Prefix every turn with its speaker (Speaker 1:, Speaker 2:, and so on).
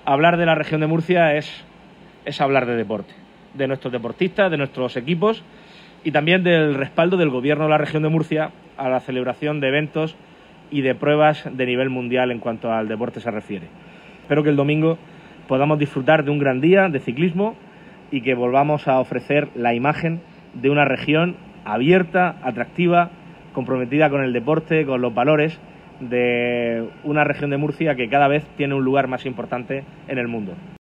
Speaker 1: Hablar de la región de Murcia es hablar de deporte, de nuestros deportistas, de nuestros equipos y también del respaldo del Gobierno de la región de Murcia a la celebración de eventos y de pruebas de nivel mundial en cuanto al deporte se refiere. Espero que el domingo podamos disfrutar de un gran día de ciclismo y que volvamos a ofrecer la imagen de una región abierta, atractiva, comprometida con el deporte, con los valores de una región de Murcia que cada vez tiene un lugar más importante en el mundo.